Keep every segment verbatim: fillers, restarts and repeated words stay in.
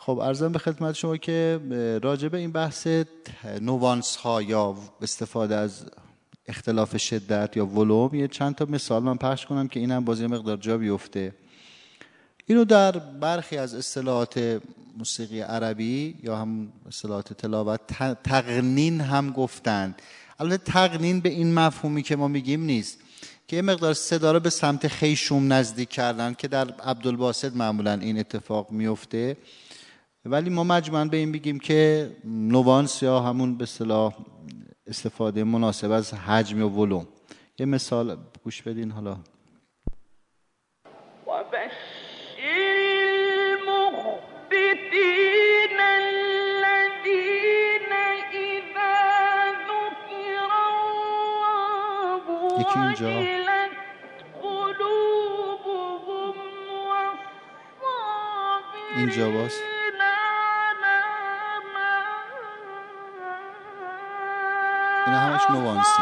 خب عرضم به خدمت شما که راجع به این بحث نوانس ها یا استفاده از اختلاف شدت یا ولوم یه چند تا مثال من پخش کنم که اینم باز یه مقدار جا بیفته. اینو در برخی از اصطلاحات موسیقی عربی یا هم اصطلاحات تلاوت تقنین هم گفتند. البته تقنین به این مفهومی که ما میگیم نیست، که یه مقدار صدا رو به سمت خیشوم نزدیک کردن که در عبدالباسط معمولا این اتفاق میفته، ولی ما مجموعاً به این میگیم که نوانس یا همون به اصطلاح استفاده مناسب از حجم و ولوم. یه مثال گوش بدین حالا. یکی اینجا، اینجا باز، این همش نوانسی.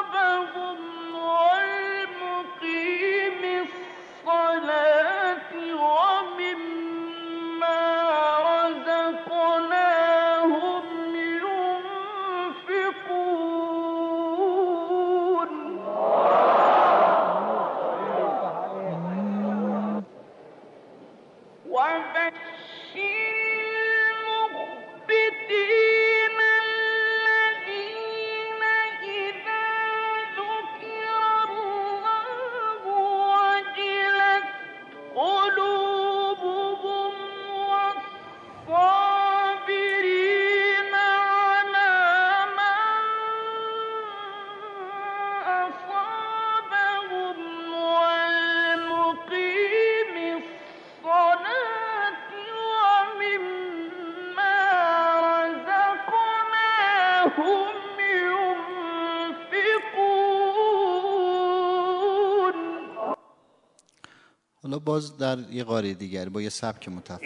حالا باز در یه قاره دیگر با یه سبک متفاوت.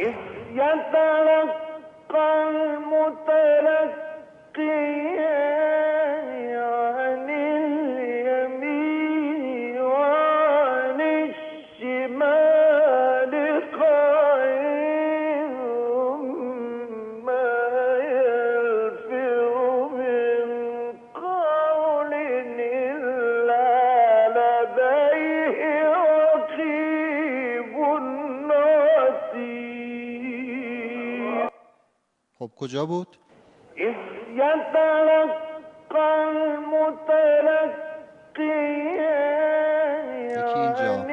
خب کجا بود؟ یکی اینجا،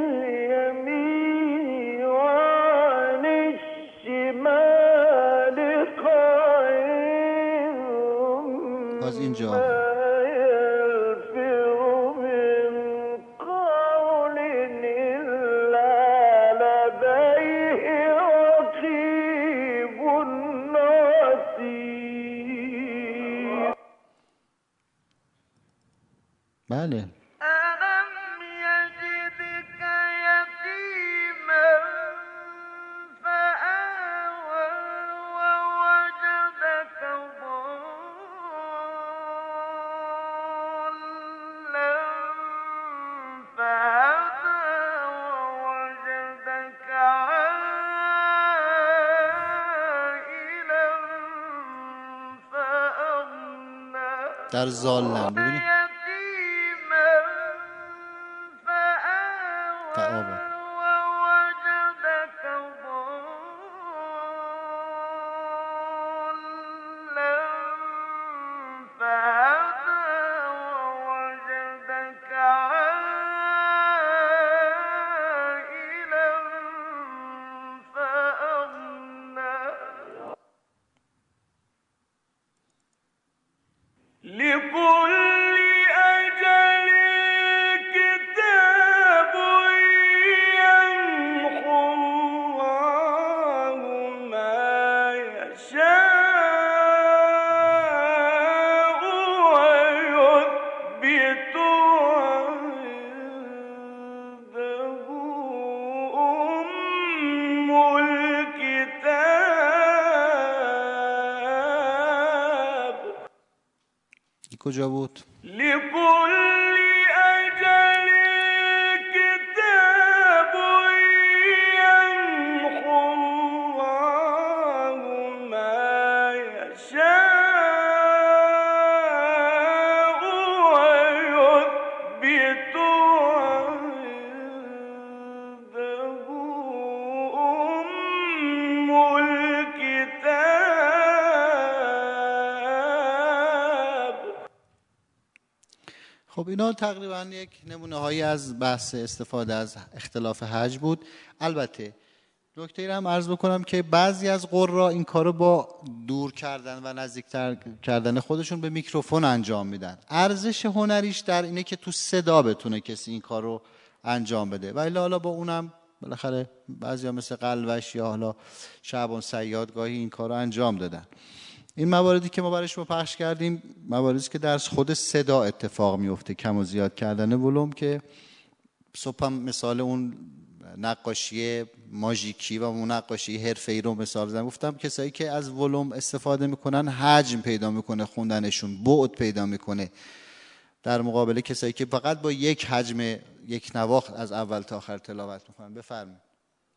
باز اینجا، بله. در زالن ببینید تعابه. کجا بود؟ خب اینا تقریبا یک نمونه هایی از بحث استفاده از اختلاف حج بود. البته نکته را هم عرض بکنم که بعضی از قرا این کارو با دور کردن و نزدیکتر کردن خودشون به میکروفون انجام میدن. ارزش هنریش در اینه که تو صدا بتونه کسی این کارو انجام بده. ولی حالا با اونم بالاخره بعضیا مثل قلوش یا حالا شعبان صیاد گاهی این کارو انجام دادن. این مواردی که ما برای شما پخش کردیم مواردی که در خود صدا اتفاق میفته، کم و زیاد کردن ولوم، که صبح هم مثال اون نقاشی ماژیکی و اون نقاشی حرفه‌ای رو مثال زدم. گفتم کسایی که از ولوم استفاده میکنن حجم پیدا میکنه خوندنشون، بعد پیدا میکنه، در مقابل کسایی که فقط با یک حجم یک نواخت از اول تا آخر تلاوت میکنن. بفرمایید.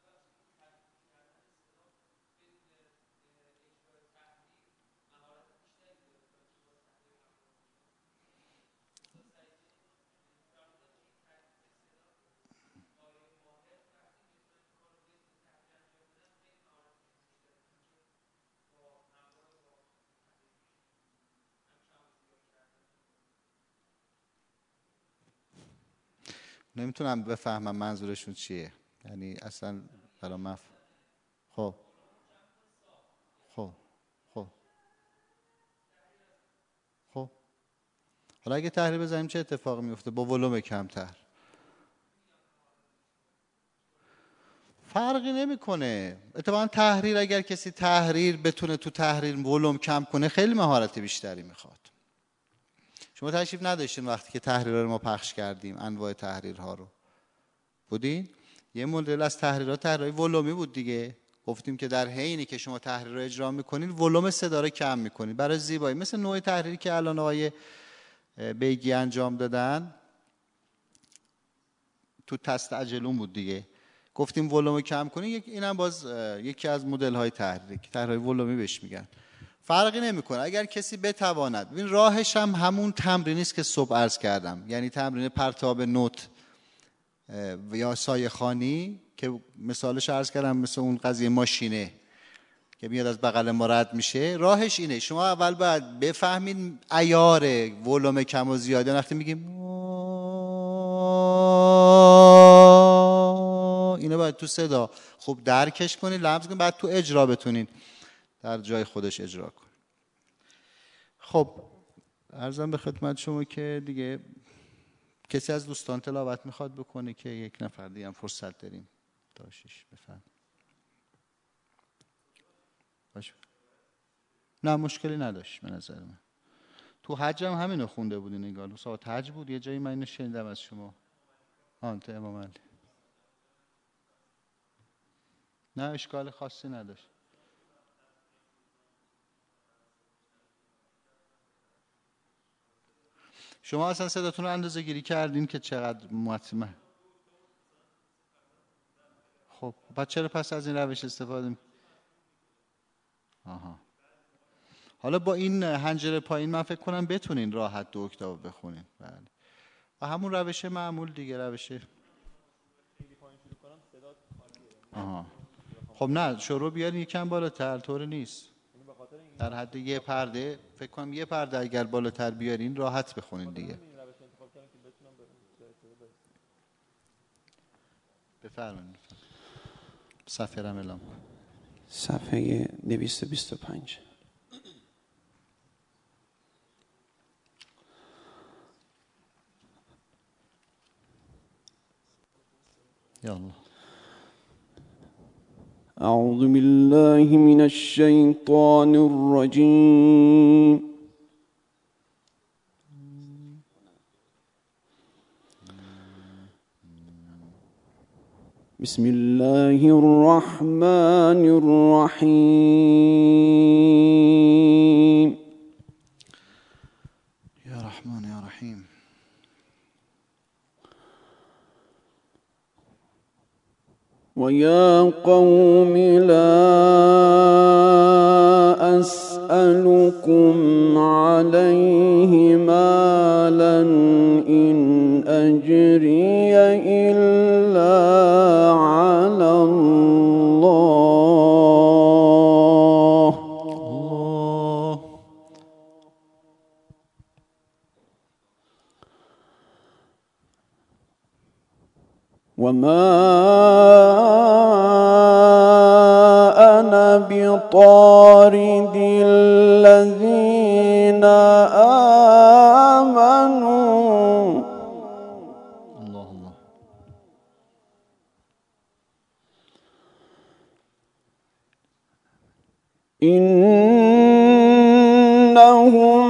نمیتونم بفهمم منظورشون چیه، یعنی اصلا برای مف... خب خب خب خب حالا اگه تحریر بزنیم چه اتفاقی میفته با ولوم کمتر؟ فرقی نمیکنه. اتفاقا تحریر، اگر کسی تحریر بتونه تو تحریر ولوم کم کنه خیلی مهارت بیشتری میخواد. شما تشریف نداشتین وقتی که تحریرها رو ما پخش کردیم، انواع تحریرها رو بودین؟ یه مدل از تحریرها تحریرهای ولومی بود دیگه. گفتیم که در حینی که شما تحریر رو اجرا میکنین ولوم صدا رو کم میکنین برای زیبایی. مثل نوع تحریری که الان آقای بیگی انجام دادن تو تستعجلون بود دیگه. گفتیم ولوم کم کنین، یک اینم باز یکی از مدل های تحریری که تحریرهای ولومی بهش میگن. فرقی نمیکنه اگر کسی بتواند. ببین راهش هم همون تمرینی است که صبح عرض کردم، یعنی تمرین پرتاب نوت یا سایه خوانی که مثالش عرض کردم، مثل اون قضیه ماشینه که میاد از بغل ما رد میشه. راهش اینه، شما اول باید بفهمین عیار ولوم کم و زیاده. وقتی میگیم اینو باید تو صدا خوب درکش کنین، لمس کنین، بعد تو اجرا بتونین در جای خودش اجرا کن. خب عرضم به خدمت شما که دیگه کسی از دوستان تلاوت میخواد بکنه که یک نفر دیگه هم فرصت داریم داشتش. بفهم. باشه. نه مشکلی نداشت به نظر من. تو حج هم همینو خونده بودین انگار. ساعت حج بود یه جایی من اینو شنیدم از شما. آن تو امام علی. نه اشکال خاصی نداشت. شما اصلا صداتون رو اندازه گیری کردین که چقدر مطمئن؟ خب بعد چرا پس از این روش استفاده می... آها. حالا با این حنجره پایین من فکر کنم بتونین راحت دو اکتاو بخونین. بله. و همون روش معمول دیگه، روش. آها. خب نه شروع بیارین یکم بالاتر، طور نیست. در حد یه پرده فکر کنم یه پرده اگر بالاتر بیارین راحت بخونین دیگه. بفرمایید. صفحه رم اعلام کن. صفحه دویست و بیست و پنج. یا الله. اعوذ بالله من الشیطان الرجیم. بسم الله الرحمن الرحیم. یا رحمان یا رحیم. ويا قوم لا أسألكم أسألكم عليه مالا إن أجري إلا على الله. الله. وما أنا بطارد الذين آمنوا. الله الله. إنهم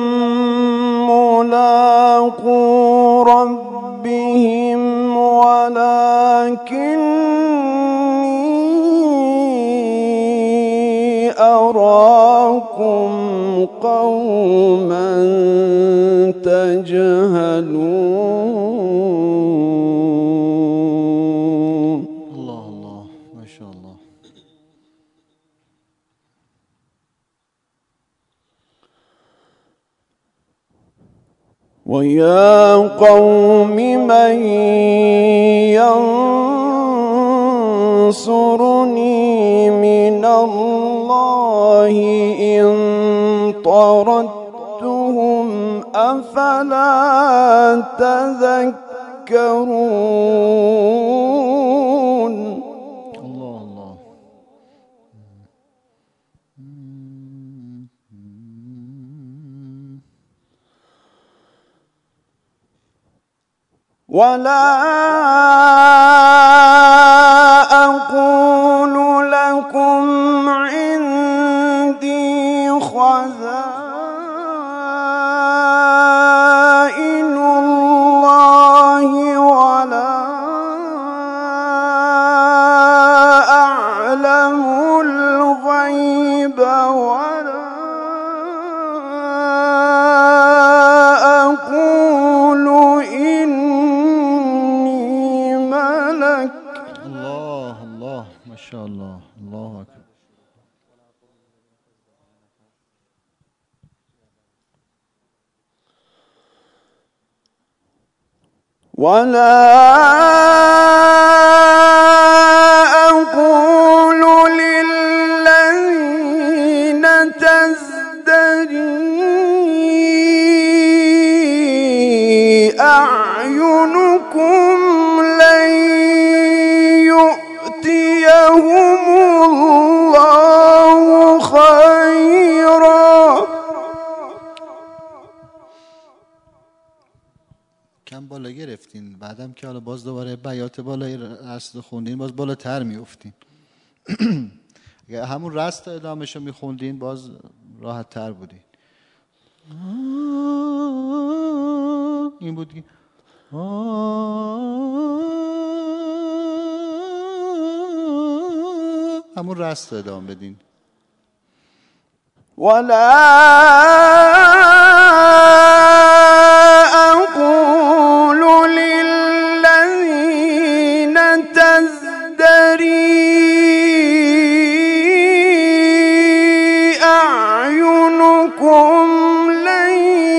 ملاقو ربهم ولكني أراكم قوما تجهلون. الله الله ما شاء الله. ويا قوم من ينصرني من الله إن طردتهم أفلا تذكرون. الله الله. ولا أقول لكم عندي خزائن الله ولا أعلم الغيب ولا أقول إني ملك. الله الله ما شاء الله. الله أكبر. ولا أقول للذين تزدري أعينكم لن يؤتيهم الله خيرا. کم بالا گرفتین، بعدم که حالا باز دوباره بیات بالای رست خوندین باز بالاتر میافتین. اگر همون رست ادامهشو میخوندین باز راحت تر بودین. این بود که همون رست ادامه بدین. ولا أقول للذين تزدري أعينكم لن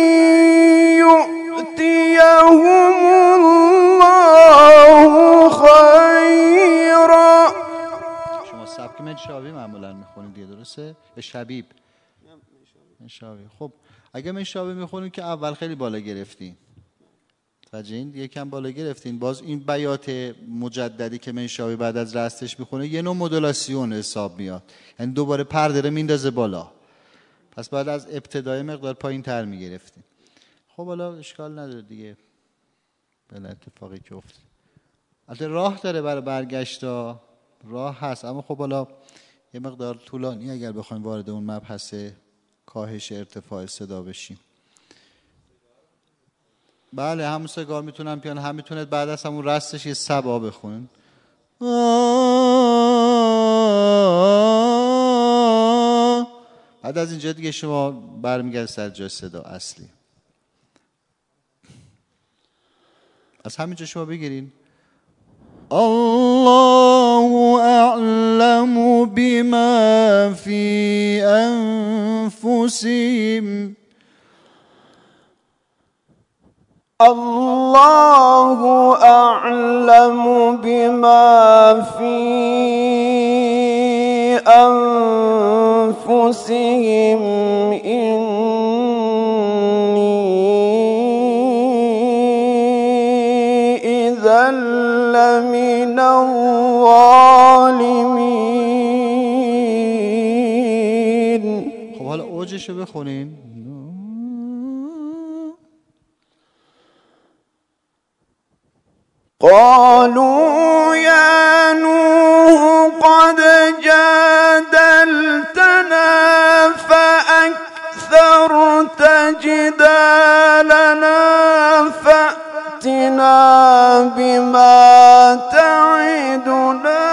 يؤتيهم الله خيرا. شما سبک منشاوی معمولا میخونید دیگه، درسته؟ یا شبیب؟ منشاوی. خب اگه منشاوی میخونید که اول خیلی بالا گرفتین، توجهین یکم بالا گرفتین، باز این بیات مجددی که منشاوی بعد از رستش میخونه یه نوع مدولاسیون حساب میاد، یعنی دوباره پرده رو میندازه بالا، پس بعد از ابتدای مقدار پایین تر میگرفتین. خب حالا اشکال نداره دیگه، بله اتفاقی که افتاد. البته راه داره برای برگشتا، راه هست، اما خب حالا یه مقدار طولانی اگر بخوایم وارد اون مبحث کاهش ارتفاع صدا بشیم. بله همون سگار میتونم پیان، هم میتونید بعد از همون رستش یه سبا بخونن. بعد از اینجا دیگه شما برمیگرد سر جای صدا اصلی. از همینجا شما بگیرین الله أعلم بما في أنفسهم الله أعلم بما في أنفسهم إني إذا لمن الظالمين. خب حالا اوجشو بخونین. قالوا يا نوح قد جادلتنا فأكثرت جدالنا فأتنا بما تعدنا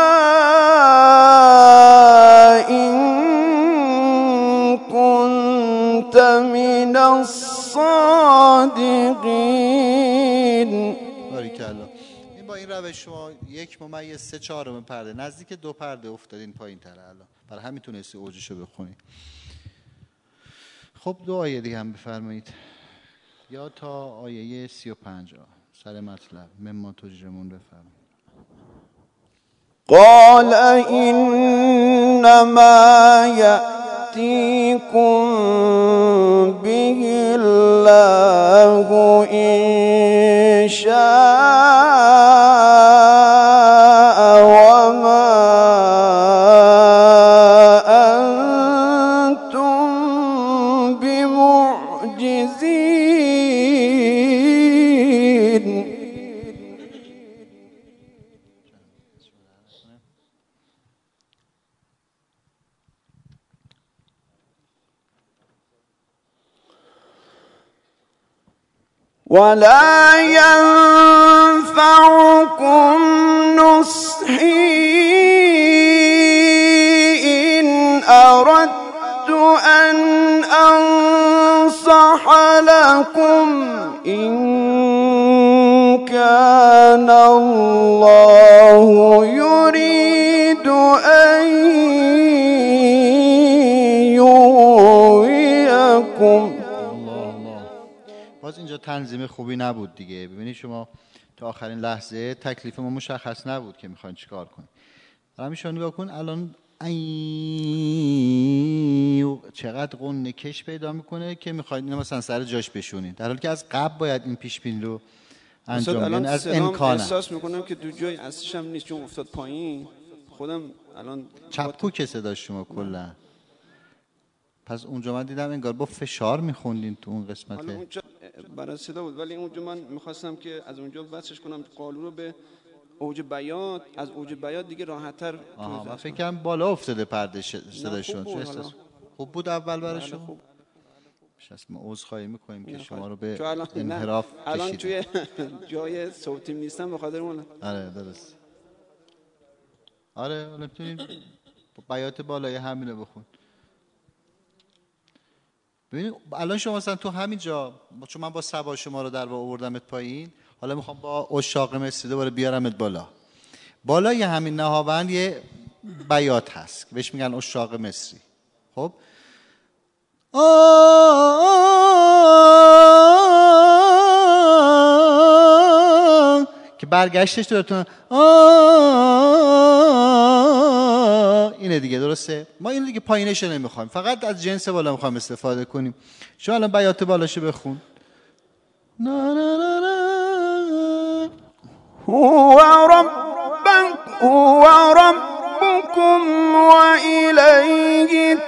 إن كنت من الصادقين. این با این روش شما یک ممیز سه چهارم پرده نزدیک دو پرده افتادین پایین تر الان، برای همین تونستی اوجشو بخونی. خب دو آیه دیگه هم بفرمایید، یا تا آیه سی و پنج سر مطلب مما تجرمون بفرمایید. قال إنما يأتيكم به الله إن شاء وما أنتم بمعجزين. ولا ينفعكم نصحي إن أردت أن أنصح لكم إن كان الله يريد أن يغويكم. باز اینجا تنظیم خوبی نبود دیگه. ببینید شما تا آخرین لحظه تکلیف ما مشخص نبود که میخواین چیکار کنید. الان میشون نگاه کن الان ای... چقدر قنه کش پیدا میکنه که میخواید اینو مثلا سر جاش بشونید، در حالی که از قبل باید این پیش بینی رو انجام بدین. از امکانه احساس میکنم که دو جای اصلش هم نیست چون افتاد پایین. خودم الان چپکو که صدا شما کلا، پس اونجا من دیدم انگار با فشار میخوندین تو اون قسمت. حالا اونجا برای صدا بود، ولی اونجا من میخواستم که از اونجا وصلش کنم قالو رو به اوج بیات، از اوج بیات دیگه راحت‌تر. آها من فکر کنم بالا افتاده پرده صداشون. چه احساس خوب بود اول برای شما؟ پس ما عذرخواهی میکنیم که شما رو به انحراف کشیدیم. الان توی جای صوتیم نیستم به خاطر اون. آره درست. آره میتونید بیات بالای همینو بخون. ببینید الان شما مثلا تو همین جا، چون من با سبا شما رو در واقع آوردمت پایین، حالا میخوام با اشاق مصری دوباره بیارمت بالا. بالای همین نهاوند یه بیات هست که بهش میگن اشاق مصری. خب که برگشتش دورتون اینه دیگه، درسته؟ ما این دیگه پایینش نمیخوایم، فقط از جنس بالا میخوایم استفاده کنیم. شما الان بیات بالاشو بخون. نا نا نا نا. هو ربك هو ربكم وإليه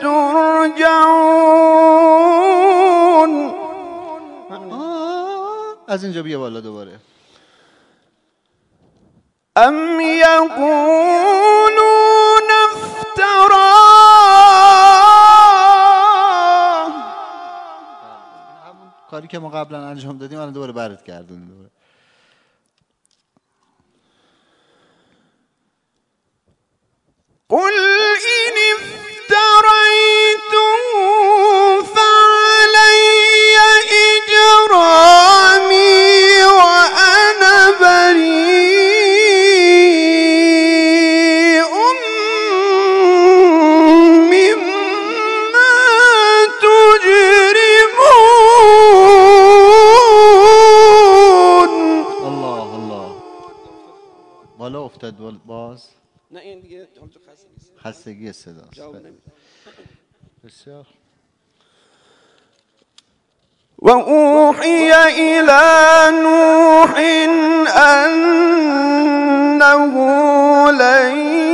ترجعون. از اینجا بیا بالا دوباره. أم يقولون افتراه. همون کاری که ما قبلا انجام دادیم الان دوباره برات گردونیم دوباره. قل إن افتريته فعلي إجرامي وأنا بريء خالد باز؟ نه این دیگه حالت خستگی خستگی صداست. جواب نمیده. بسیار. وأوحي إلى نوح أنه لن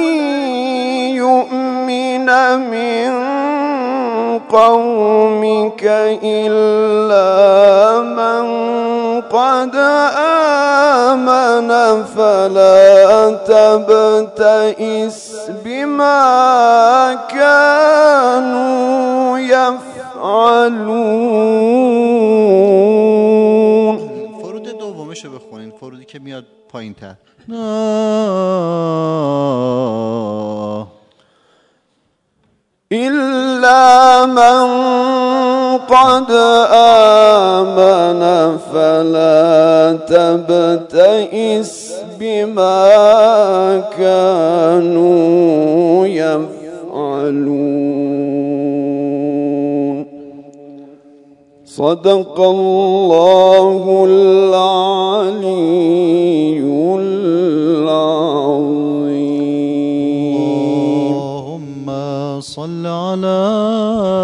يؤمن من قومك إلا من قد آمن فلا تبتئس بما كانوا يفعلون. فرود دومشو بخونین، فرودی که میاد پایین تر. إلا من قد آمن فلا تبتئس بما كانوا يفعلون. صدق الله العلي العظيم. صل على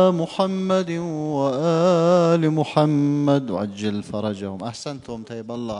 محمد وآل محمد وعجل فرجهم. أحسنتم، طيب الله.